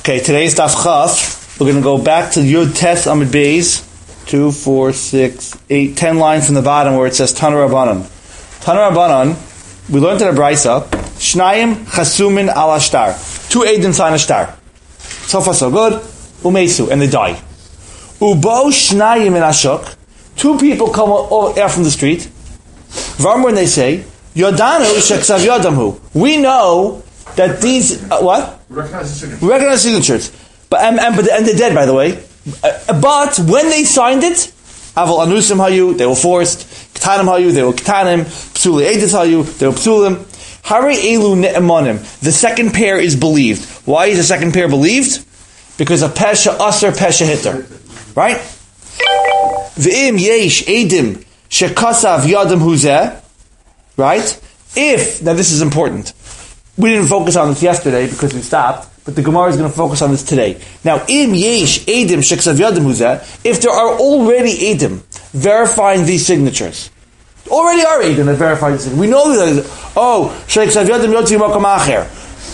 Okay, today's Daf Chaf. We're going to go back to Yud Tes Amid Beis, 2, 4, 6, 8, 10 lines from the bottom where it says Tana Rabbanan. Tana Rabbanan, we learned in a Brisa, Shnayim Chasumin Al Ashtar. 2 Eidim sign a star. So far so good. Umesu, and they die. Ubo Shnayim in Ashok. 2 people come out from the street. Varmur, and they say, Yodanu Sheksav Yodamhu. We know that these what? We recognize the signatures. And they're dead, by the way. But when they signed it, Aval Anusim Hayu, they were forced. Ketanim Hayu, they were Ketanim. Psuli Edis Hayu, they were Psulim. Hari Elu Ne'emanim. The second pair is believed. Why is the second pair believed? Because of Pesha Aser, Pesha Hitter. Right? V'im Yesh Edim Shekasav Yadam Huzeh. Right? If, now this is important. We didn't focus on this yesterday because we stopped, but the Gemara is going to focus on this today. Now, im yesh edim sheksav yadim huzeh, if there are already edim verifying these signatures, already are edim that verify these signatures. We know that, sheksav yadim yotzi makam acher,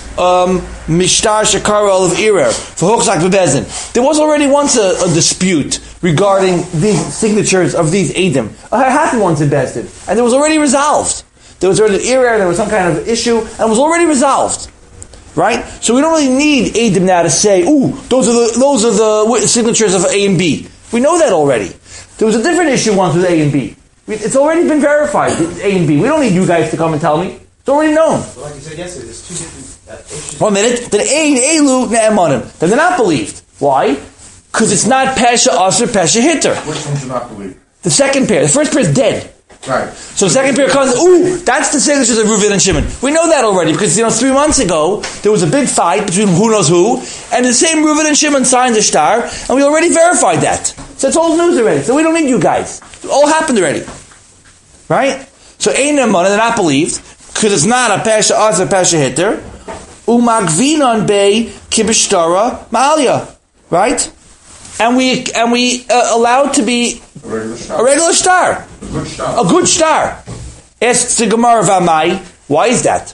mishtar shekara of irer, v'hochzak bebezin. There was already once a dispute regarding these signatures of these edim. It happened once in Bezdin, and it was already resolved. There was already an error, there was some kind of issue, and it was already resolved. Right? So we don't really need Eidim now to say, those are the signatures of A and B. We know that already. There was a different issue once with A and B. It's already been verified, A and B. We don't need you guys to come and tell me. It's already known. So like you said yesterday, there's 2 different issues. 1 minute. Then A and Elu Ne'emanim. Then they're not believed. Why? Because it's not Pesha Aser, Pesha Hitter. Which ones are not believed? The second pair. The first pair is dead. Right. So the second pair comes, that's the signatures of Reuven and Shimon. We know that already because 3 months ago there was a big fight between who knows who, and the same Reuven and Shimon signed the star, and we already verified that. So it's old news already. So we don't need you guys. It all happened already. Right? So Ein Ne'emanah, they're not believed because it's not a Pesha Aser, Pesha Hitter. Umagvinon Bei Kibishtara Ma'alya. Right? And we allowed to be a regular star. A good star. Asks the Gemara Vamai, why is that?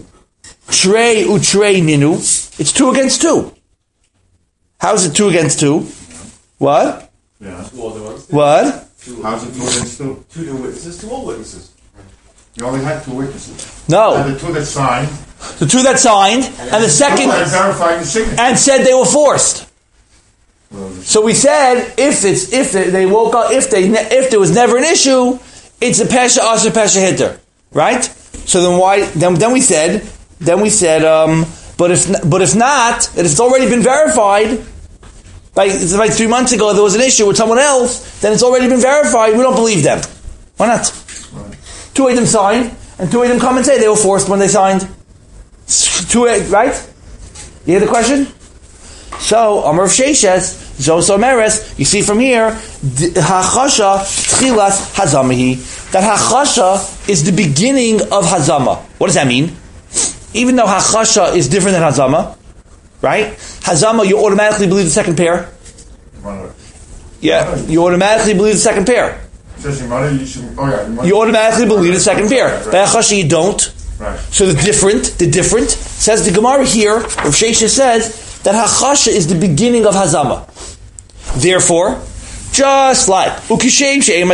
Trey utrei ninu. It's 2 against 2. How is it 2 against 2? What? Yeah. What? How's it 2 against 2? 2 new witnesses, 2 old witnesses. You only had 2 witnesses. No. And the 2 that signed. The 2 that signed, and the second verified the signature. and said they were forced. So we said if they woke up, if there was never an issue, it's a Pesha Aser, Pesha Hitter, right? So then why? Then we said, but if not, if it's already been verified, like 3 months ago there was an issue with someone else, then it's already been verified. We don't believe them. Why not? Right. 2 of them signed, and 2 of them come and say they were forced when they signed. 2, right? You hear the question? So Amar Sheshes. Zos Omeres, you see from here, Hachasha Tchilas Hazamahi. That Hachasha is the beginning of Hazama. What does that mean? Even though Hachasha is different than Hazama, right? Hazama, you automatically believe the second pair. Yeah, you automatically believe the second pair. You automatically believe the second pair. By Hachasha, you don't. Right. So the different, says the Gemara here, Rav Sheshes says, that Hachasha is the beginning of Hazama. Therefore, just like you can't be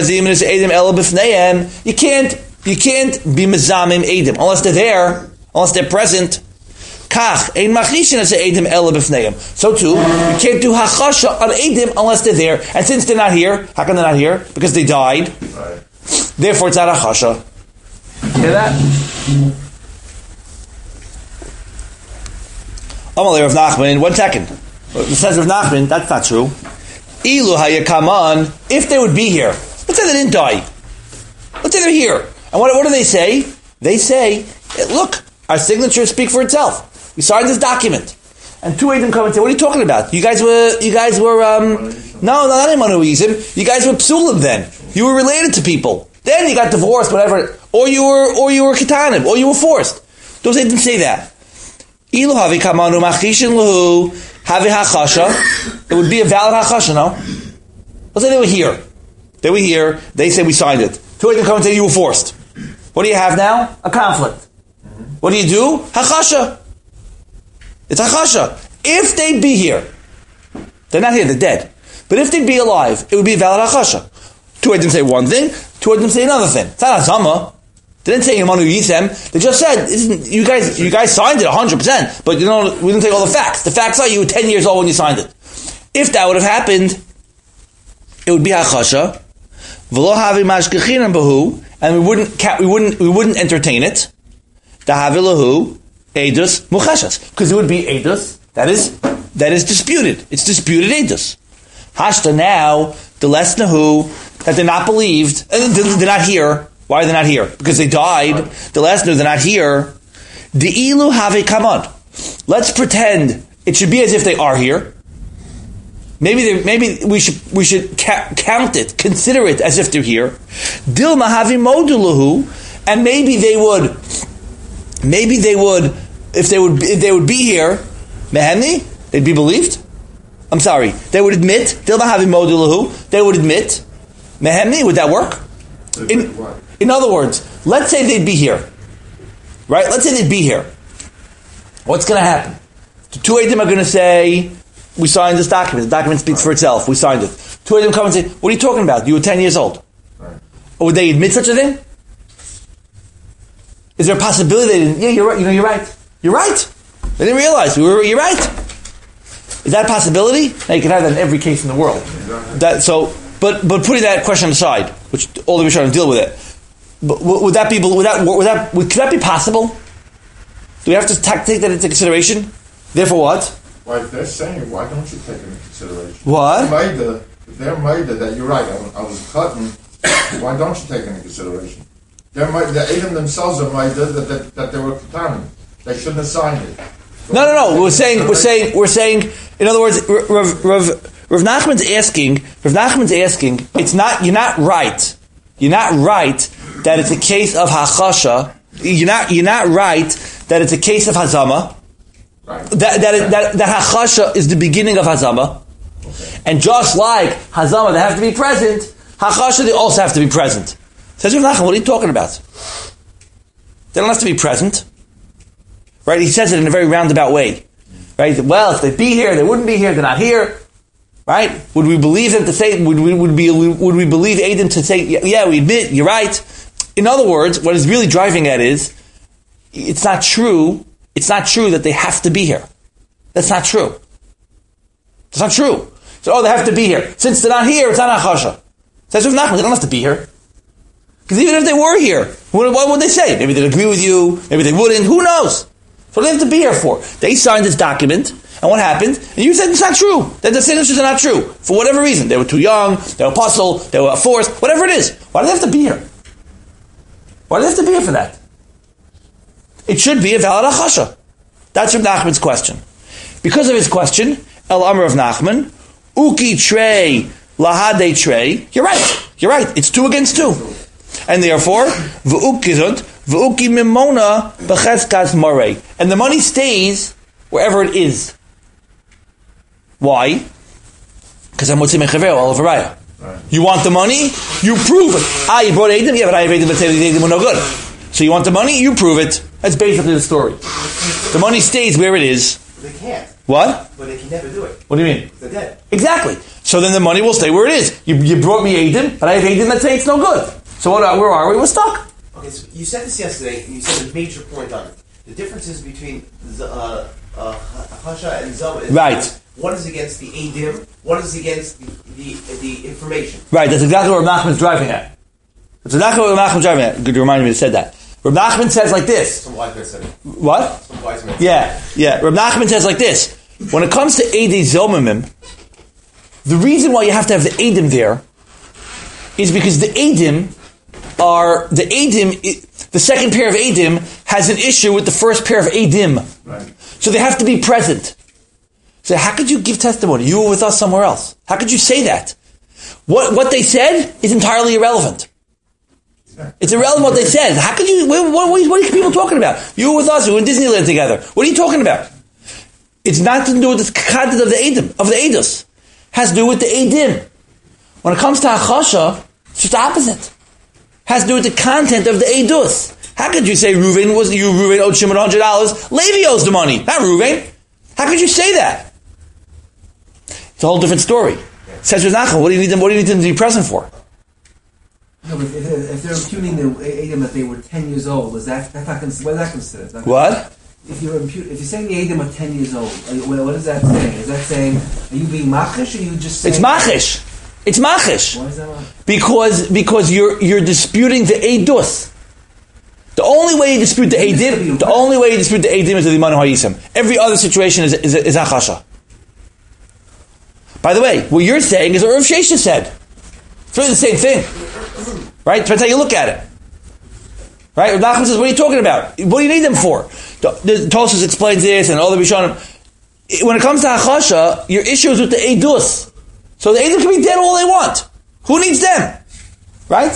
mezamim edim unless they're there, unless they're present. So too, you can't do hachasha on edim unless they're there. And since they're not here, how come they're not here? Because they died. Right. Therefore, it's not hachasha. Hear that? Amalei Rav Nachman. 1 second. It says Rav Nachman. That's not true. Ilu hayakaman, if they would be here. Let's say they didn't die. Let's say they're here. And what do they say? They say, look, our signatures speak for itself. We signed this document. And 2 of them come and say, what are you talking about? You guys were no, not Emanuizim. You guys were psulim then. You were related to people. Then you got divorced, whatever. Or you were ketanim, or you were forced. Those didn't say that. Ilu havikamanu machishin lahu. Have a hachasha, it would be a valid hachasha, no? Let's say they were here. They were here, they say we signed it. 2 of them come and say you were forced. What do you have now? A conflict. What do? Hachasha. It's hachasha. If they'd be here, they're not here, they're dead. But if they'd be alive, it would be a valid achasha. Two of them say one thing, two of them say another thing. It's not hazama. They didn't say Yamanu Yithem. They just said, you guys signed it 100%, but we didn't take all the facts. The facts are you were 10 years old when you signed it. If that would have happened, it would be achasha. V'lo havi mashkechinam bahu, and we wouldn't entertain it. Dahavilahu edus muchashas, because it would be edus that is disputed. It's disputed edus. Hashta now the lesnahu that they're not believed, they're not here. Why are they not here? Because they died. The lesnahu they're not here. The ilu have kamad. Let's pretend it should be as if they are here. Maybe we should count it, consider it as if they're here. Dilma havi modulahu, and maybe they would, if they would be here, mehemni, they'd be believed. I'm sorry, they would admit. Dilma havi modulahu, they would admit. Mehemni, would that work? In other words, let's say they'd be here, right? Let's say they'd be here. What's going to happen? The two of them are going to say, we signed this document. The document speaks for itself. We signed it. Two of them come and say, what are you talking about? You were 10 years old. Right. Or would they admit such a thing? Is there a possibility they didn't? Yeah, you're right. You're right. You're right. They didn't realize. You're right. Is that a possibility? Now you can have that in every case in the world. But putting that question aside, which all the Rishonim deal with it, but could that be possible? Do we have to take that into consideration? Therefore, what? Well, if they're saying, why don't you take it into consideration? What? They're made that you're right. I was cutting. Why don't you take it into consideration? The Edom themselves are made that they were katanim. They shouldn't have signed it. No. We're saying. In other words, Rav Nachman's asking. It's not. You're not right. You're not right that it's a case of hachasha. You're not right that it's a case of hazama. Right. That hachasha is the beginning of hazama, okay. And just like hazama, they have to be present. Hachasha, they also have to be present. Says Rav Nachman, what are you talking about? They don't have to be present, right? He says it in a very roundabout way, right? Well, if they'd be here, they wouldn't be here. They're not here, right? Would we believe them to say? Would we believe Adam to say? Yeah, we admit you're right. In other words, what is really driving at is it's not true. It's not true that they have to be here. That's not true. It's not true. So, they have to be here. Since they're not here, it's not achasha. Says Rav Nachman, they don't have to be here. Because even if they were here, what would they say? Maybe they'd agree with you, maybe they wouldn't, who knows? So they have to be here for. They signed this document, and what happened? And you said it's not true. That the signatures are not true. For whatever reason. They were too young, they were puzzled, they were forced, whatever it is. Why do they have to be here? Why do they have to be here for that? It should be a valid achasha. That's Rav Nachman's question. Because of his question, El Amar of Nachman, Uki Trey, Lahade Trey, you're right. It's 2 against 2. And therefore, V'ukizut, V'uki Mimona, B'cheskas Marei. And the money stays wherever it is. Why? Because I'm Motzim Echaver, Al Varaya. You want the money? You prove it. You brought Edom? Yeah, but I have Edom, but the Edom were no good. So you want the money? You prove it. That's basically the story. The money stays where it is. But they can't. What? But they can never do it. What do you mean? They're dead. Exactly. So then the money will stay where it is. You brought me Edom, but I have Edom that say it's no good. So where are we? We're stuck. Okay, so you said this yesterday, and you said a major point on it. The differences between Hasha and Zama is right. One is against the Edom, one is against the information. Right, that's exactly what Rav Nachman's driving at. Good to remind me to say that. Rav Nachman says like this. Some wise man said it. What? Some wise man. Yeah. Rav Nachman says like this. When it comes to Edei Zomimim, the reason why you have to have the Edom there is because the second pair of Edom has an issue with the first pair of Edim. Right. So they have to be present. So how could you give testimony? You were with us somewhere else. How could you say that? What they said is entirely irrelevant. It's irrelevant what they said. How could you? What are people talking about? You were with us. We were in Disneyland together. What are you talking about? It's not to do with the content of the Edom, of the Eidos. It has to do with the Edim. When it comes to Achasha, it's just the opposite. It has to do with the content of the Eidos. How could you say Reuven owed Shimon $100? Levi owes the money, not Reuven. How could you say that? It's a whole different story. Says Rav Nachman, what do you need them to be present for? No, but if they're impugning the Edom that they were 10 years old, what is that considered? What? If you're saying the Edom are 10 years old, what is that saying? Is that saying, are you being machish, or are you just saying... It's machish. It's machish. Why is that Because you're disputing the Eidus. The only way you dispute the Eidim is with the Imanu Hayisim. Every other situation is Achasha. By the way, what you're saying is what Rav Shesha said. It's really the same thing. Right? Depends how you look at it. Right? Rav Nachman says, what are you talking about? What do you need them for? The Tosfos explains this and all the Rishonim. When it comes to Achasha, your issue is with the Eidus. So the Eidim can be dead all they want. Who needs them? Right?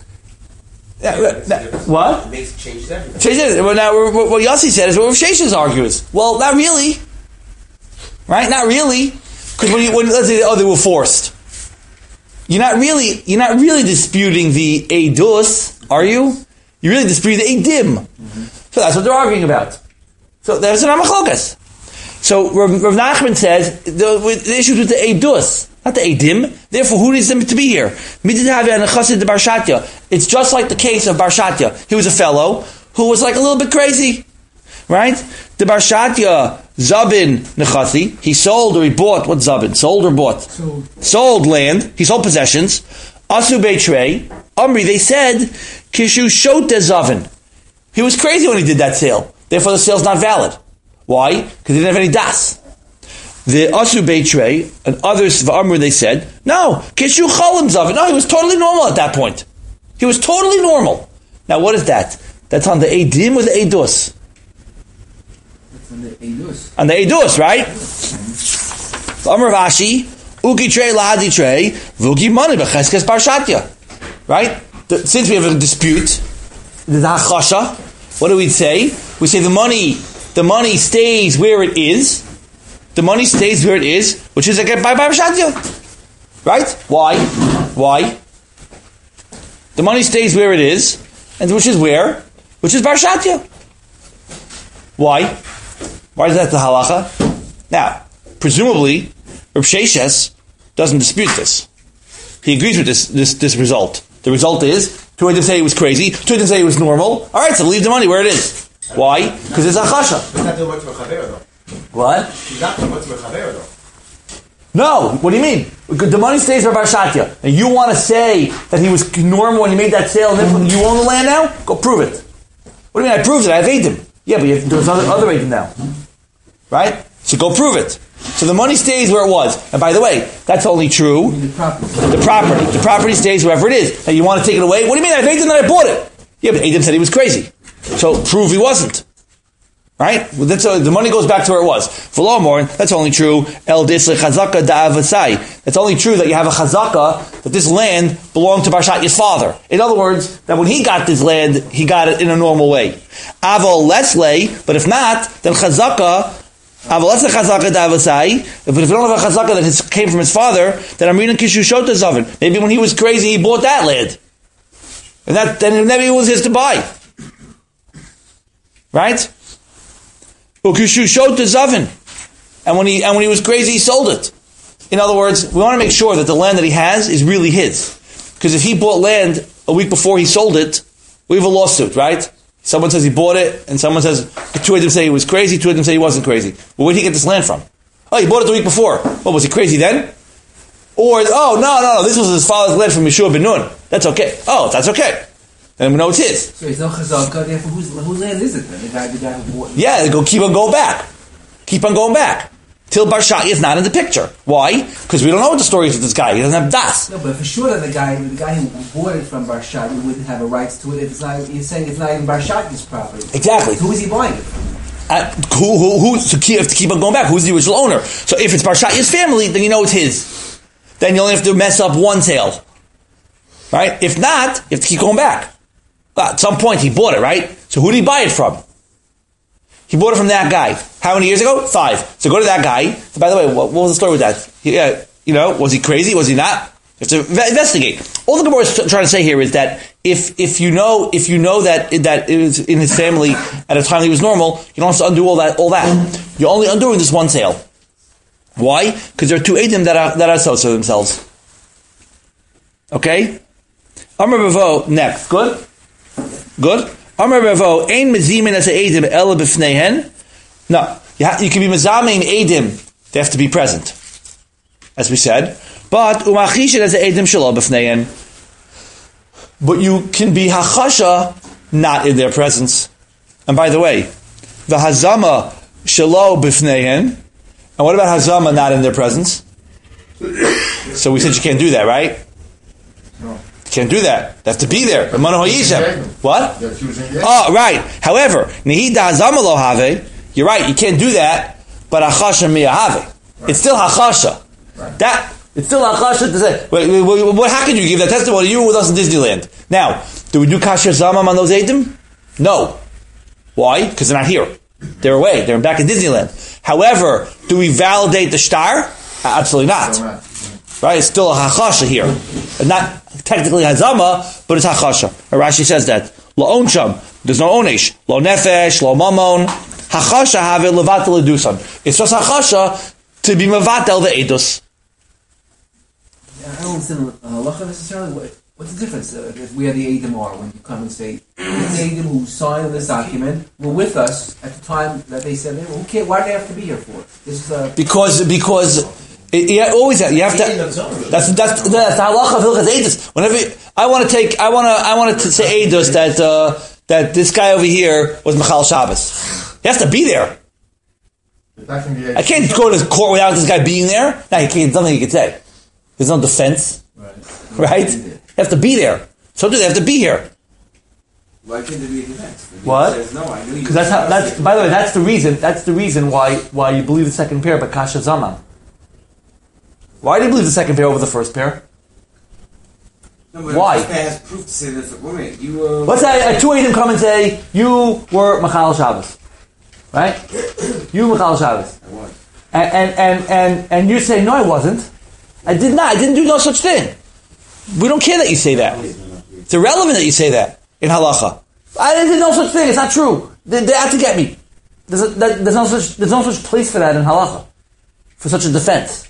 What? It makes changes everything. Changes. Well, now, what Yossi said is what Rav Shesha argues. Well, not really. Right? Not really. Because when let's say, they were forced. You're not really disputing the Eidus, are you? You're really disputing the Eidim. Mm-hmm. So that's what they're arguing about. So there's an Amachlokas. So Rav Nachman says the issue with the Eidus, not the Eidim. Therefore, who needs them to be here? It's just like the case of Bar Shatya. He was a fellow who was like a little bit crazy, right? The Bar Shatya Zabin Nechasi, he sold or he bought. What Zabin? Sold or bought? Sold land. He sold possessions. Asu Beitrei Amri. They said Kishu Shote Zavin. He was crazy when he did that sale. Therefore, the sale's not valid. Why? Because he didn't have any das. The Asu Beitrei and others of Amr, they said, no, Kishu Chalim Zavin. No, he was totally normal at that point. He was totally normal. Now, what is that? That's on the Eidim or the Eidus? It's on the Eidus. On the Eidus, right? Amr Vashi, Uki Trei Lahadi Trei, Vuki Mani Becheskes Parshatya. Right? Since we have a dispute, the Hachasha, what do we say? We say the money stays where it is. The money stays where it is, which is again by Parshatya. Right? Why? The money stays where it is, and which is where? Which is Bar Shatya. Why? Why is that the halacha? Now, presumably, Rav Sheshes doesn't dispute this. He agrees with this result. The result is, two of them say he was crazy, two of them say he was normal. Alright, so leave the money where it is. Why? Because it's achasha. He's not doing much mechaber though. What? He's not doing much mechaber though. No, what do you mean? The money stays for Bar Shatya. And you want to say that he was normal when he made that sale and you own the land now? Go prove it. What do you mean I proved it? I have Eidim. Yeah, but there's other Eidim now. Right? So go prove it. So the money stays where it was. And by the way, that's only true. The property. The property stays wherever it is. And you want to take it away? What do you mean I have Eidim that I bought it? Yeah, but Eidim said he was crazy. So prove he wasn't. Right? Well, the money goes back to where it was. V'lomor, that's only true. El disle chazaka da'avasai. That's only true that you have a chazaka that this land belonged to Bar Shatya's father. In other words, that when he got this land, he got it in a normal way. Aval leslei, but if not, then chazaka. Aval lesle chazaka da'avasai. But if you don't have a chazaka that came from his father, then I'm reading Kishu Shota Zavin. Maybe when he was crazy, he bought that land, and then maybe it was his to buy. Right? Ukishu showed to Zavin, and when he was crazy, he sold it. In other words, we want to make sure that the land that he has is really his. Because if he bought land a week before he sold it, we have a lawsuit, right? Someone says he bought it, and someone says two of them say he was crazy, two of them say he wasn't crazy. Well, where did he get this land from? Oh, he bought it the week before. What, was he crazy then? Or no, this was his father's land from Yeshua ben Nun. That's okay. Oh, that's okay. And we know it's his. So it's no chazaka, therefore whose land is it then? The guy who bought it? Yeah, keep on going back. Keep on going back. Till Bar Shatya is not in the picture. Why? Because we don't know what the story is with this guy. He doesn't have das. No, but for sure that the guy who bought it from Bar Shatya wouldn't have a rights to it if it's not, you're saying it's not even Bar Shatya's property. Exactly. Who is he buying it from? Who to keep on going back. Who's the original owner? So if it's Bar Shatya's family, then you know it's his. Then you only have to mess up one sale. Right? If not, you have to keep going back. At some point he bought it, right? So who did he buy it from? He bought it from that guy. How many years ago? 5. So go to that guy. So by the way, what was the story with that? Was he crazy? Was he not? You have to investigate. All the Gemara is trying to say here is that if you know that it was in his family at a time he was normal, you don't have to undo all that. You're only undoing this one sale. Why? Because there are two Eidim that are associated themselves. Okay? Amar Bavo, next. Good? Amar Bavo, ein mezimin as a Eidim ela b'fneihen. No. You can be mezamin Eidim. They have to be present. As we said. But umachishin as a Eidim shelo b'fneihen. But you can be hachasha not in their presence. And by the way, the hazama shelo b'fneihen. And what about hazama not in their presence? So we said you can't do that, right? No. You can't do that. They have to be there. What? Oh, right. However, nehida hazama lo have. You're right. You can't do that. But hachasha miya have. It's still hachasha. Right. It's still hachasha to say. How can you give that testimony? You were with us in Disneyland. Now, do we do kasher zamam on those Eidim? No. Why? Because they're not here. They're away. They're back in Disneyland. However, do we validate the shtar? Absolutely not. Right? It's still a hachasha here. Not technically hazama, but it's hachasha. Rashi says that. Lo onsham. There's no onesh. Lo nefesh. Lo mamon. Hachasha have it levatel edusan. It's just hachasha to be mevatel the edus. I don't understand halacha necessarily. What's the difference if we are the Eidim are when you come and say the Eidim who signed this document were with us at the time that they said, okay, why do they have to be here for? This is because you always have to. That's the halacha of Hilchas Eidos. Whenever I want to say Eidos that this guy over here was Machal Shabbos. He has to be there. I can't go to court without this guy being there. No, he can't. Nothing he can say. There's no defense, right? They have to be there. So do they have to be here? Why can't there be a defense? What? Says, no, I knew you. Because that's by the way, that's the reason why you believe the second pair, but kasha zaman. Why do you believe the second pair over the first pair? No, but why? The first pair has proof to say that. Wait, you were. Let's say two Eidim come and say you were Machal Shabbos, right? You Machal Shabbos. I was. And you say no, I wasn't. I did not. I didn't do no such thing. We don't care that you say that. It's irrelevant that you say that in halacha. I didn't do no such thing. It's not true. They have to get me. There's no such place for that in halacha, for such a defense.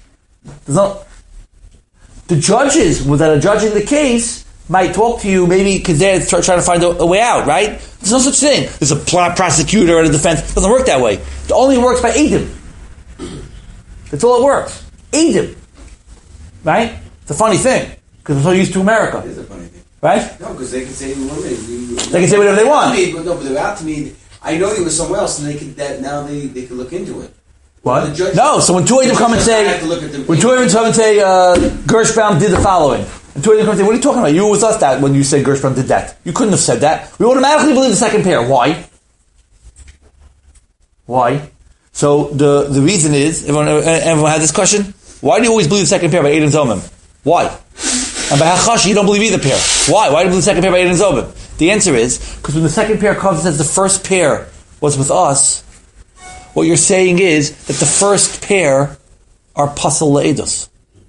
The judges that are judging the case might talk to you maybe because they're trying to find a way out, right? There's no such thing. There's a prosecutor and a defense. It doesn't work that way. It only works by Eidim. That's all it works. Eidim. Right? It's a funny thing because we're so used to America. It is a funny thing. Right? No, because they can say whatever they can say whatever they want. But they're out to me. I know he was somewhere else, and they can look into it. What? No. So when two Eidim come and say, Gershbaum did the following, and two Eidim come and say, what are you talking about? You were with us that when you said Gershbaum did that. You couldn't have said that. We automatically believe the second pair. Why? So the reason is, everyone had this question. Why do you always believe the second pair by Eidim Zomim? Why? And by Hachash, you don't believe either pair. Why? Why do you believe the second pair by Eidim Zomim? The answer is, because when the second pair comes and says the first pair was with us, what you're saying is that the first pair are Pasal Le'edus.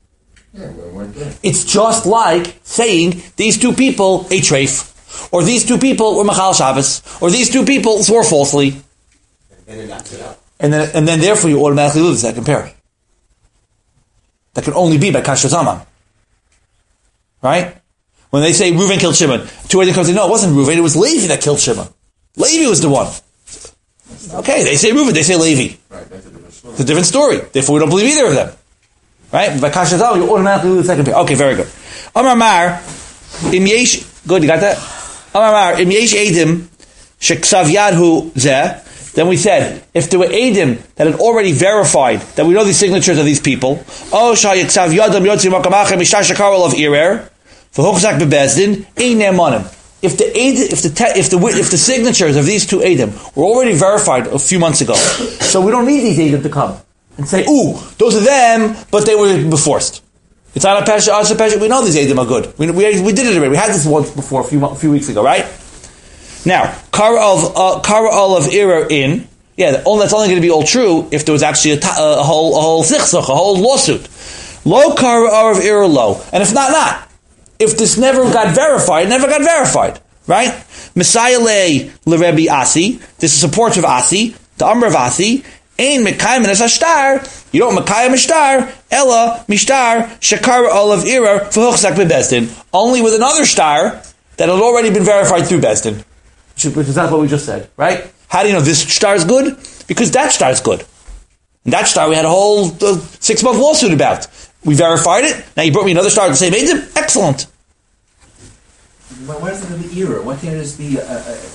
It's just like saying these two people ate treif, or these two people were Machal Shabbos, or these two people swore falsely. And then therefore you automatically believe the second pair. That can only be by Kasher Zaman. Right? When they say Reuven killed Shimon, two Eidim come and say, no, it wasn't Reuven, it was Levi that killed Shimon. Levi was the one. Okay, they say Reuven, they say Levi. Right, that's a different story. It's a different story. Therefore we don't believe either of them. Right? By Kasher Zaman, you automatically believe the second pair. Okay, very good. Amar Mar, Im Yesh, good, you got that? Amar Mar, Im Yesh Eidim, Sheksav Yadhu Zeh. Then we said, if there were Eidim that had already verified that we know the signatures of these people, oh, Shayiksav Yadam Yotzi Makamachem Mishashakarol of Irer, for Hukzak Bebezdin, Ein Ne'emanim. If the signatures of these two Eidim were already verified a few months ago, so we don't need these Eidim to come and say, ooh, those are them, but they were forced. It's not a Pesha, we know these Eidim are good. We did it already. We had this once before, a few weeks ago, right? Now, Kara of Ira in, that's only going to be all true if there was actually a whole sichsach, a whole lawsuit. Lo Kara of Ira lo. And if not. if this never got verified, it never got verified, right? Messiah le Rebbe Asi. This is support of Asi, the Amr of Asi. Ein mekayim es ashtar. You don't mekayim ashtar. Ella mishtar shakar olav irar v'huchzak bebezdin. Only with another star that had already been verified through Bezdin. Which is not what we just said, right? How do you know this star is good? Because that star is good. And that star we had a whole 6-month lawsuit about. We verified it. Now you brought me another star with the same Eidim. Excellent. Why does it have the error? Why can't it just be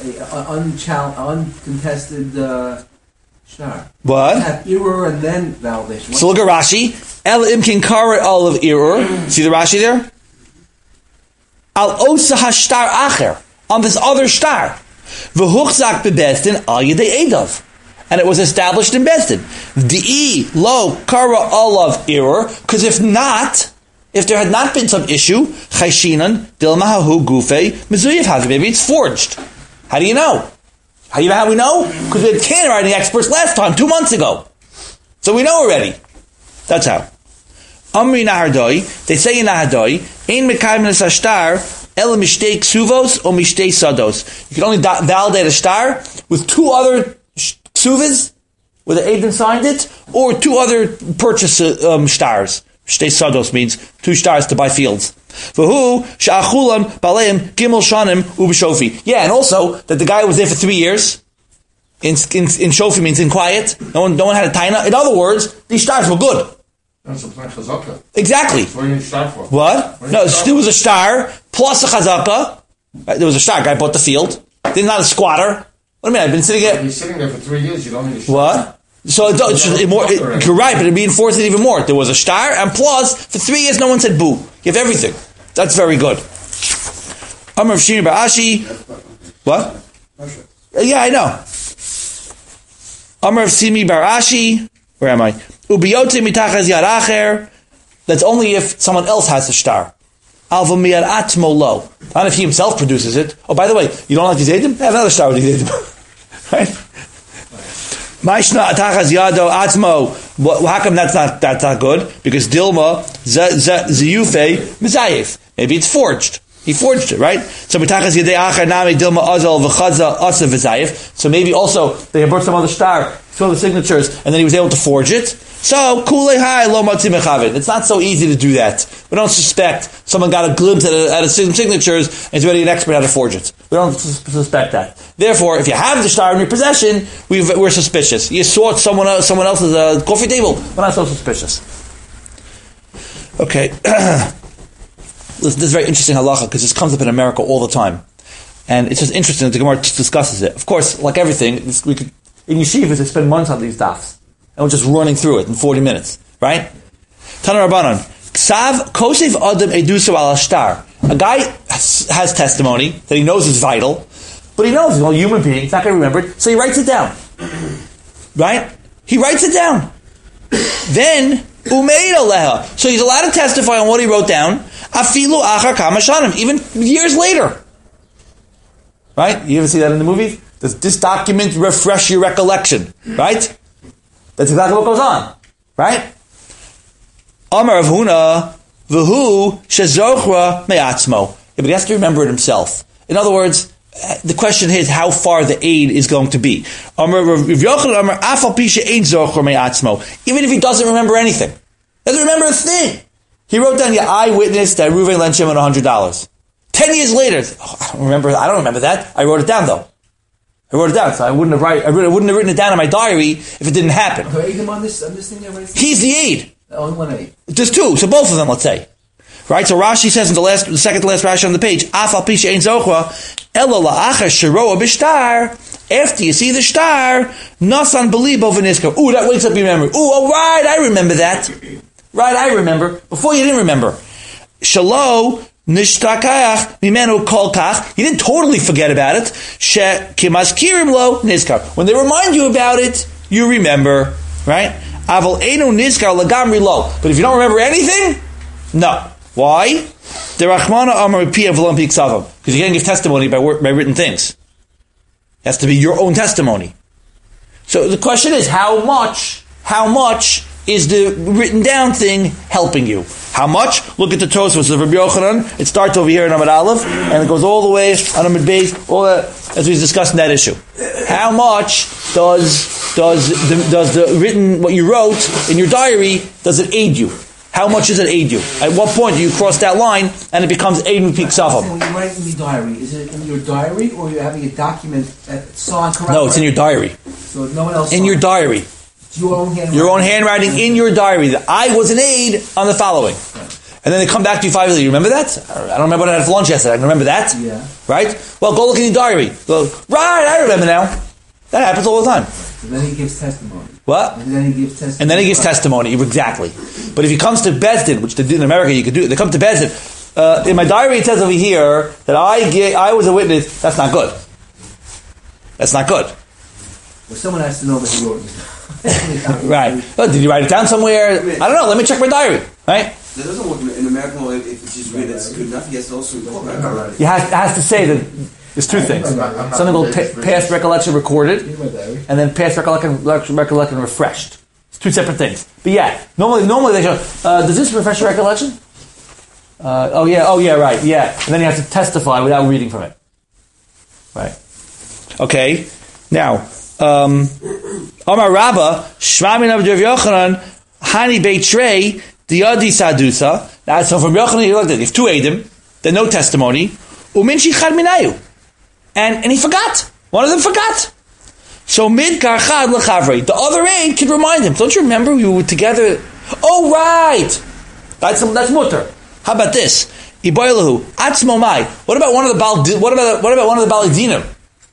uncontested star? What? Have error and then validation. So look at Rashi. El imkin kara olav error. See the Rashi there? Al osa hashtar acher. On this other star. V'huchzak bebezdin al yedei edav. And it was established in Bezdin. Di'i lo kara olav error. Because if not, if there had not been some issue, chayshinan dilmahahu gufei mezuyev havi. Maybe it's forged. How do you know? How do you know how we know? Because we had can writing experts last time, 2 months ago. So we know already. That's how. Amri Nahardoi, they say in Nahardoi, Ein mekayim l'sashtar, el mishtei ksuvos or mishtei sados. You can only validate a star with 2 other ksuvas, where the Eidim signed it, or 2 other purchase stars. Mishtei sados means 2 stars to buy fields. V'hu sha'achulam baleim gimel shanim ub'shofi. Yeah, and also that the guy was there for 3 years. In shofi means in quiet. No one had a taina. In other words, these stars were good. That's a plan chazaka. Exactly. What do you need star for? What? No, there was a star plus a chazaka. Right? There was a star. Guy bought the field. They're not a squatter. What do you mean? I've been sitting here. You're sitting there for 3 years. You don't need a star. What? So you're right, but it'd be enforced even more. There was a star, and plus for 3 years, no one said boo. You have everything. That's very good. Amar of Shini Barashi. What? Yeah, I know. Amar of Simi Barashi. Where am I? Ubiyote mitachas yad acher. That's only if someone else has the star. Alva miyad atmo lo. Not if he himself produces it. Oh, by the way, you don't like these Eidim? Have another star with these Eidim. Right? Maishna atachas yado atmo. How come that's not good? Because Dilma ziyufe mizayif. Maybe it's forged. He forged it, right? So mitachas yadei acher nami Dilma azal v'chadza asa v'zayif. So maybe also they brought some other star, saw the signatures, and then he was able to forge it. So kulei hai lo matzi mechavit. It's not so easy to do that. We don't suspect someone got a glimpse at some signatures and is already an expert how to forge it. We don't suspect that. Therefore, if you have the star in your possession, we're suspicious. You saw someone else's coffee table. We're not so suspicious. Okay. Listen, this is very interesting halacha because this comes up in America all the time, and it's just interesting that the Gemara discusses it. Of course, like everything, in yeshivas they spend months on these dafs. And we're just running through it in 40 minutes, right? Tana Rabbanon, Ksav Kosev Adam Eduso al Ashtar. A guy has testimony that he knows is vital, but he knows he's a human being, he's not going to remember it, so he writes it down. Right? He writes it down. Then, Umeid Aleha. So he's allowed to testify on what he wrote down, Afilu Achar Kamashanim, even years later. Right? You ever see that in the movies? Does this document refresh your recollection? Right? That's exactly what goes on, right? Amar of Huna, v'hu shezochra me'atzmo. But he has to remember it himself. In other words, the question is how far the aid is going to be. Amar Rav Yochanan, Amar afal pi she'ein zochra me'atzmo. Even if he doesn't remember anything, doesn't remember a thing. He wrote down, yeah, I witnessed that Reuven lent Shimon $100. 10 years later, I don't remember that. I wrote it down though. I wrote it down, so I wouldn't have written it down in my diary if it didn't happen. On this thing there, he's the aid. Only one aid. There's 2, so both of them, let's say. Right? So Rashi says in the second to last Rashi on the page, Afal pisha ein zochra, elo la'achar sheroa b'shtar, after you see the star, nasan belibo v'niska. Ooh, that wakes up your memory. Ooh, oh, right, I remember that. Right, I remember. Before you didn't remember. Shalo, Nishtakayach mimenu kolkach. You didn't totally forget about it. She kimaskirim lo nizkar. When they remind you about it, you remember, right? Aval enu nizkar lagamri lo. But if you don't remember anything, no. Why? The Rachmana Amar Pia V'Lam Piksavam. Because you can't give testimony by written things. It has to be your own testimony. So the question is, how much is the written down thing helping you? How much? Look at the Tosfos of Rabbi Yochanan. It starts over here in Amud Aleph, and it goes all the way on Amud Beis, all that, as we discussed in that issue. How much does the written, what you wrote in your diary, does it aid you? How much does it aid you? At what point do you cross that line and it becomes aid and peak safam? When you write in your diary, is it in your diary or you're having a document that's signed correctly? No, it's in your diary. So no one else. In your diary. It's your own handwriting. Your own handwriting in your diary. That I was an aid on the following. And then they come back to you 5 years later. You remember that? I don't remember what I had for lunch yesterday. I can remember that. Yeah. Right? Well, go look in your diary. Go, right, I remember now. That happens all the time. So then he gives testimony. What? And then he gives testimony. And then he gives testimony, exactly. But if he comes to Bezdin, which they did in America, you could do it. They come to Bezdin. In my diary, it says over here that I was a witness. That's not good. That's not good. Well, someone has to know that he wrote it. Right. Well, did you write it down somewhere? I don't know. Let me check my diary. Right? That doesn't work in American law. If it's just written, it's good enough. He has to also incorporate. It has to say that there's two things. Something called past recollection recorded, and then past recollection refreshed. It's two separate things. But yeah, normally they show, does this refresh your recollection? Oh yeah, right, yeah. And then you have to testify without reading from it. Right. Okay. Now, Amar Rabba, Shmamin of Rav Yochanan, Hani Beitrei, Diadi Sadusa. Now, so from Yochanan, you looked at it. If two Eidim, then no testimony. Uminchi Chad Minayu. And he forgot. One of them forgot. So Midkar Chad L'Chavrei. The other aid can remind him. Don't you remember we were together? Oh, right. That's mutter. How about this? Iboilahu Atzmo Mai. What about one of the Balidinim?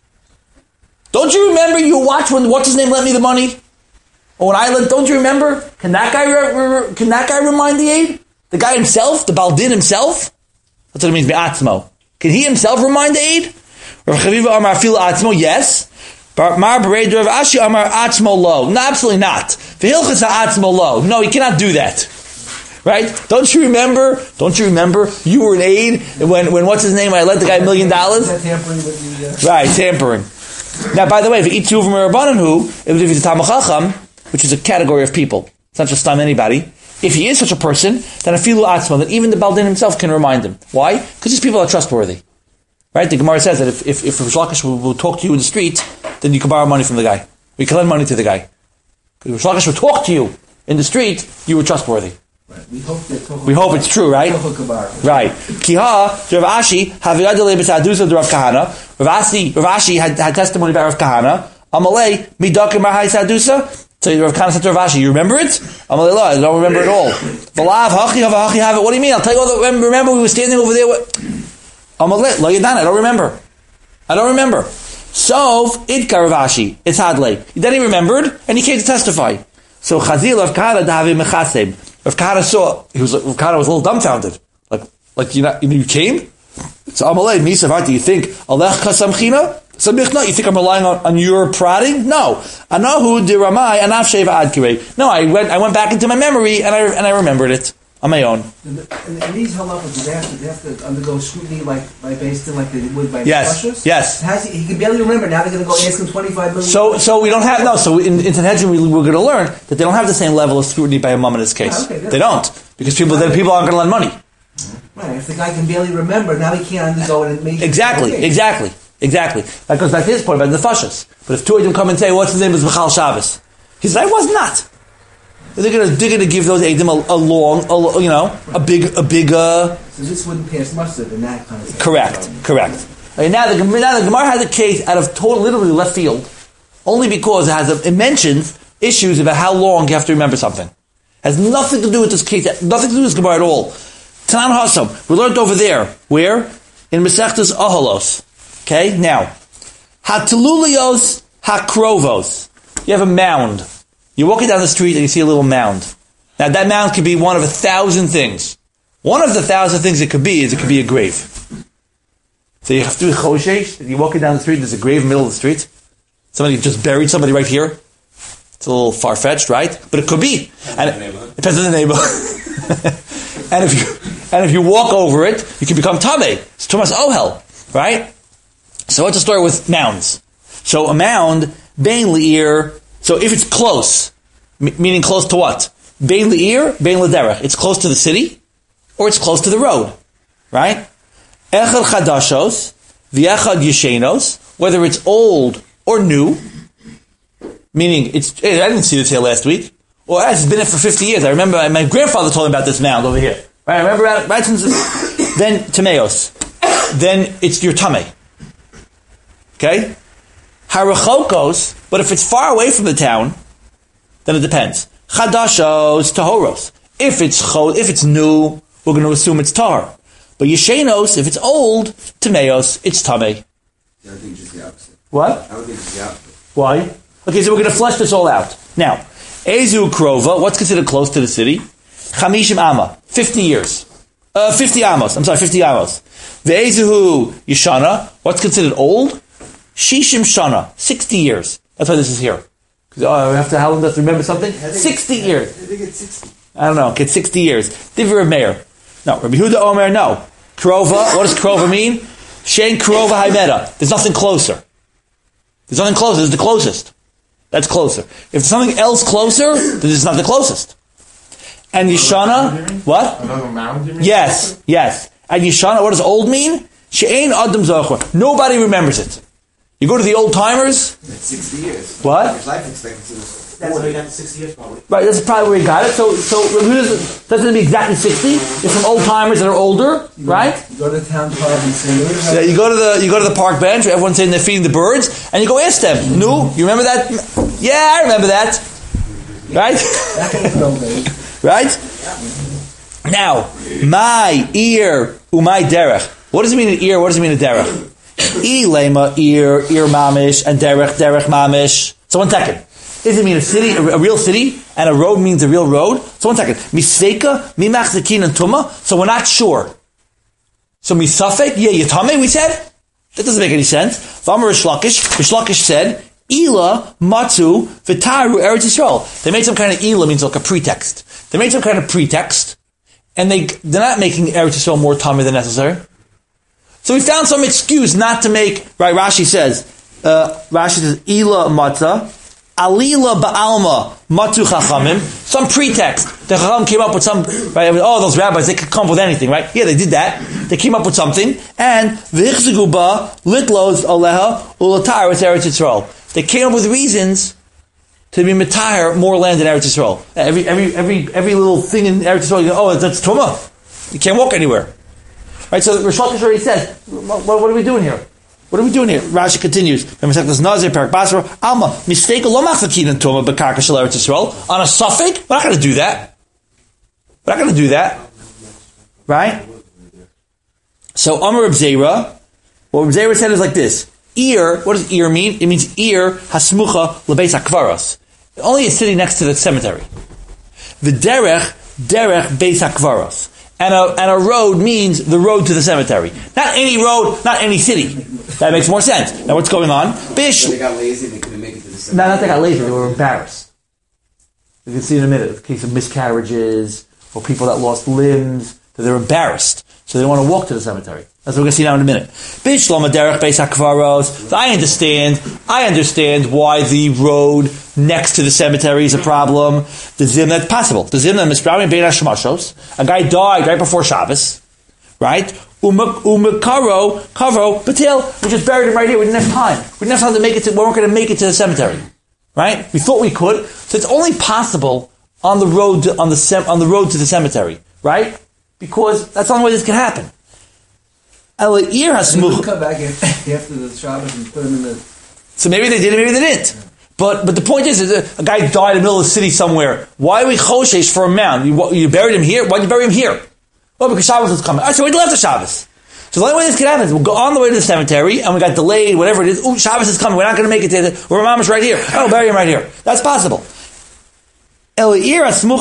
Don't you remember you watched when what's his name lent me the money? Or when I lent? Don't you remember? Can that guy remind the aid? The guy himself, the Baldin himself. That's what it means by Atzmo. Can he himself remind the aid? Rav Chaviva Amar Fil Atzmo, yes. But Mar Berei Rav Ashi Amar Atzmo lo. No, absolutely not. V'hilchas Atzmo lo. No, he cannot do that. Right? Don't you remember? You were an aid when what's his name? I lent the guy $1 million. Is that tampering with the? Right, tampering. Now, by the way, if you eat two of them if he's a Talmid Chacham, which is a category of people, it's not just anybody. If he is such a person, then Afilu Atzmo, then even the Baldin himself can remind him. Why? Because these people are trustworthy. Right? The Gemara says that if Rish Lakish will talk to you in the street, then you can borrow money from the guy. You can lend money to the guy. If Rish Lakish will talk to you in the street, you were trustworthy. Right. We hope it's true, right? Right. Kiha, Rav Ashi, Haviyadale B'Sadusa Rav Kahana. Rav Ashi had testimony about Rav Kahana. Amalei, Midakim Mahai Sadusa. So Rav Kahana said to Rav Ashi, you remember it? Amalei, I don't remember it all. Valav, Hachi, Hachi, have it. What do you mean? I'll tell you all the, remember we were standing over there. Amalei, Lo Yadan, I don't remember. So, Idka Rav Ashi, it's Hadley. Then he remembered, and he came to testify. So Chazil Rav Kahana Davi Mechaseb. Rav Kahana saw, Rav Kahana was a little dumbfounded. Like you came? So Amalei, Misav, do you think, Alech Kasamchina? You think I'm relying on your prodding? No. Anahu de Ramai Anaf Sheva Adkirei. No, I went back into my memory and I remembered it on my own. And these halachas, they have to undergo scrutiny by based on like they would by yes. Pashas? Yes. He can barely remember. Now they're going to go ask him $25 million. So we don't have So in Sanhedrin we're going to learn that they don't have the same level of scrutiny by a mum in this case. Okay, they don't because people aren't going to lend money. Right. If the guy can barely remember, now he can't undergo it and make Exactly. That goes back to his point about the fashas. But if two of them come and say, "What's his name?" is Michal Shabbos, he says, "I was not." They're going to give those Eidim a big. So this wouldn't pass muster in that kind of thing. Correct. Okay, now the Gemara has a case out of literally left field, only because it mentions issues about how long you have to remember something. Has nothing to do with this case. Nothing to do with this Gemara at all. Tanan Hasam, we learned over there. Where? In Masechtas Ahalos. Okay, now, Hatululios Hakrovos. You have a mound. You're walking down the street and you see a little mound. Now that mound could be one of 1,000 things. One of the 1,000 things it could be a grave. So you have to do choshesh, you're walking down the street, there's a grave in the middle of the street. Somebody just buried somebody right here. It's a little far-fetched, right? But it could be. And it depends on the neighbor. and if you walk over it, you can become tamei. It's Tumas Ohel, right? So what's the story with mounds? So a mound, Bain Le'ir, so if it's close, meaning close to what? Bein le'ir, bein l'derech. It's close to the city, or it's close to the road. Right? Echad chadashos, v'echad yeshenos, whether it's old or new, meaning I didn't see this here last week. Well, it's been there for 50 years. I remember my grandfather told me about this mound over here. Right? I remember right since then Tameos. Then it's your Tameh. Okay? Harachokos, but if it's far away from the town, then it depends. Chadashos, Tahoros. If it's new, we're going to assume it's Tahor. But Yeshenos, if it's old, Tameos, it's Tameh. I think it's the opposite. What? I would think it's the opposite. Why? Okay, so we're going to flesh this all out. Now, Ezu Krova, what's considered close to the city? Chamishim Amma, 50 years. 50 amos. Ve'ezuhu Yeshana, what's considered old? Shishim Shana, 60 years. That's why this is here. Because we have to, how long does remember something? 60 years. I think it's 60. I don't know, get 60 years. Divir of Meir. No, Rabbi Huda Omer, no. Krova, what does Krova mean? Shein Krova Haimeda. There's nothing closer. There's nothing closer, it's the closest. That's closer. If there's something else closer, then it's not the closest. And Yeshana, what? Another mound, you mean? Yes. And Yeshana, what does old mean? She'ein Adam Zochor. Nobody remembers it. You go to the old timers. That's 60 years. What? Average life expectancy was That's how you got to 60 years, probably. Right, that's probably where he got it. So doesn't it be exactly 60? It's from old timers that are older, right? You go to the town club and say, Yeah, you go to the park bench where everyone's saying they're feeding the birds, and you go ask them, "No, you remember that? Yeah, I remember that." Right? Right? Now, my ear, my derech. What does it mean an ear? What does it mean a derech? Lema, ear mamish, and derech mamish. So 1 second. Does it mean a city, a real city, and a road means a real road? So 1 second. Misfeka, mimachzekin and tuma. So we're not sure. So misafek, yatame, we said? That doesn't make any sense. V'amar Rish Lakish said, Ila, matzu, v'taru, Eretz Yisrael. They made some kind of ila, means like a pretext. They made some kind of pretext, and they're not making Eretz Yisrael more tamei than necessary. So we found some excuse not to make, right, Rashi says, Ila matzah, alila ba'alma, matu chachamim, some pretext. The chacham came up with some, right, those rabbis, they could come up with anything, right? Yeah, they did that. They came up with something, and v'hichzigu ba, litlos aleha, ulatar, it's Eretz Yisrael. They came up with reasons to be mitayr more land in Eretz Yisrael. Every little thing in Eretz Yisrael, that's Tumah. You can't walk anywhere. Right, so Rish Lakish already says, what are we doing here? What are we doing here? Rashi continues. On a suffix, we're not going to do that. Right? So Amar Reb Zera, what Reb Zera said is like this. Ear, what does ear mean? It means ear hasmucha lebeis hakvaros. Only a city next to the cemetery. The derech beis hakvaros. And a road means the road to the cemetery. Not any road, not any city. That makes more sense. Now what's going on? Bish. They got lazy and they couldn't make it to the cemetery. No, not they got lazy, they were embarrassed. You can see in a minute, a case of miscarriages, or people that lost limbs, that they're embarrassed. So they don't want to walk to the cemetery. That's what we're going to see now in a minute. Bishlama derech beis hakvaros. I understand why the road next to the cemetery is a problem. The zim, that's possible. The zim, mispravim bein hashmashos. A guy died right before Shabbos, right? Umekaro, batil. We just buried him right here. We didn't have time. We didn't have time to make it. We weren't going to make it to the cemetery, right? We thought we could. So it's only possible on the road to the cemetery, right? Because that's the only way this can happen. Come back after the Shabbos and put him in the... So maybe they did it, maybe they didn't. But the point is a guy died in the middle of the city somewhere. Why are we choshesh for a mound? You buried him here? Why did you bury him here? Well, because Shabbos was coming. All right, so wait till after Shabbos. So the only way this could happen is we'll go on the way to the cemetery and we got delayed, whatever it is. Oh, Shabbos is coming. We're not going to make it to it. We're mama's right here. Oh, bury him right here. That's possible. What do you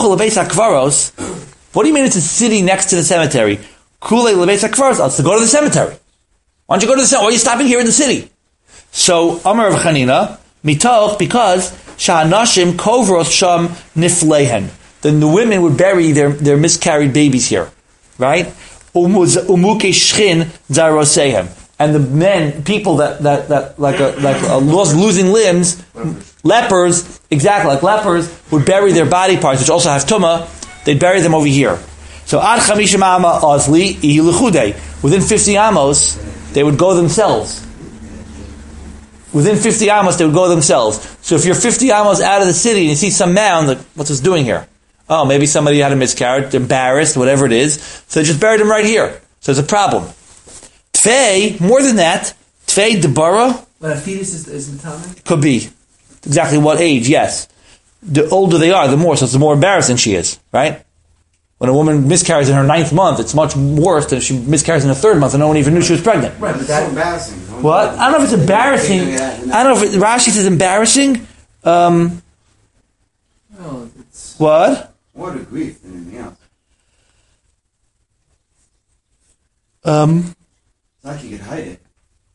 mean it's a city next to the cemetery? It's to go to the cemetery. Why don't you go to the cemetery? Why are you stopping here in the city? So, Amar Rav Chanina, mitoch, because sha'anashim kovros sham niflehen. Then the women would bury their miscarried babies here. Right? Umuke shchin zarosehem. and the men, people that losing limbs, lepers, exactly like lepers, would bury their body parts, which also have tumah. They'd bury them over here. So ad 50 ama ozli ihiluchude. Within 50 amos, they would go themselves. Within 50 amos, they would go themselves. So if you're 50 amos out of the city and you see some mound, like, what's this doing here? Oh, maybe somebody had a miscarriage, embarrassed, whatever it is. So they just buried him right here. So it's a problem. Tfei, more than that, Tfei debara. But a fetus is the time? Could be. Exactly what age, yes. The older they are, the more. So it's the more embarrassing she is, right? When a woman miscarries in her 9th month, it's much worse than if she miscarries in her 3rd month and no one even knew she was pregnant. Right, but That's so embarrassing. What? I don't know if it's embarrassing. I don't know if Rashi says embarrassing. Well, it's... What? More to grief than anything else. It's like you could hide it.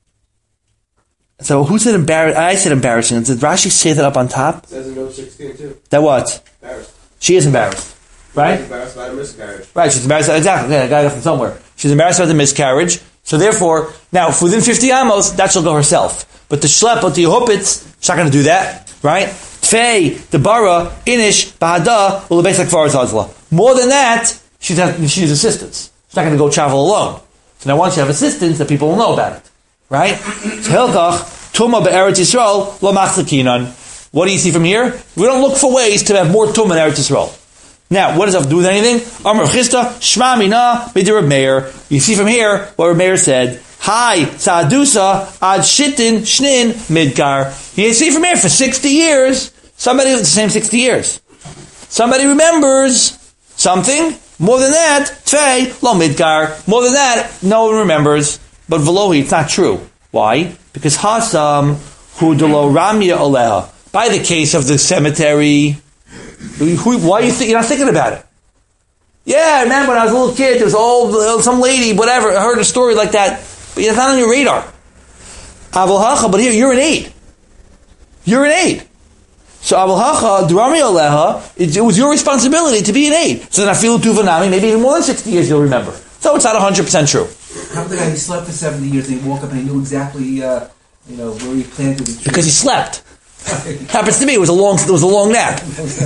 So who said embarrassing? I said embarrassing. Did Rashi say that up on top? It says in note 16 too. That what? Embarrassed. She is embarrassed. Right? Embarrassed by a miscarriage. Right, she's embarrassed. Exactly. Yeah, I got it from somewhere. She's embarrassed about the miscarriage. So therefore, now, if within 50 amos, that she'll go herself. But the shlep or the yehupitz, she's not going to do that. Right? Tfei, the bara, inish, bahada, ulabes like azla. More than that, she needs assistance. She's not going to go travel alone. So now once you have assistance, the people will know about it. Right? So Hilkach, Tumah be'eretz Yisrael, lo machzakinan. What do you see from here? We don't look for ways to have more Tumah in Eretz Yisrael. Now, what does that have to do with anything? Amar Chisda, Shma Mina, B'di Reb Meir. You see from here what Reb Meir said. Hi, Sa'adusa, Ad Shittin, Shnin, Midgar. You see from here for 60 years, somebody, the same 60 years. Somebody remembers something. More than that, Tfei, Lo Midgar. More than that, no one remembers. But Velohi, it's not true. Why? Because Hasam, Hu Delo Ramya Aleha. By the case of the cemetery, why are you you're not thinking about it? Yeah, I remember when I was a little kid, there was some lady, whatever, I heard a story like that, but it's not on your radar. Avol Hacha, but here, you're an aid. You're an aid. So Avol Hacha, Durami Aleha, it was your responsibility to be an aid. So then I feel Tuvanami, maybe even more than 60 years you'll remember. So it's not 100% true. How about the guy who slept for 70 years and he woke up and he knew exactly, where he planted the tree? Because he slept. Happens to me. It was a long nap.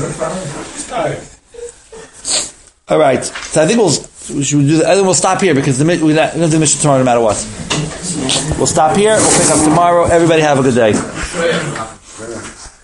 All right. So I think we'll stop here because we're going to do the mission tomorrow no matter what. We'll stop here. We'll pick up tomorrow. Everybody have a good day.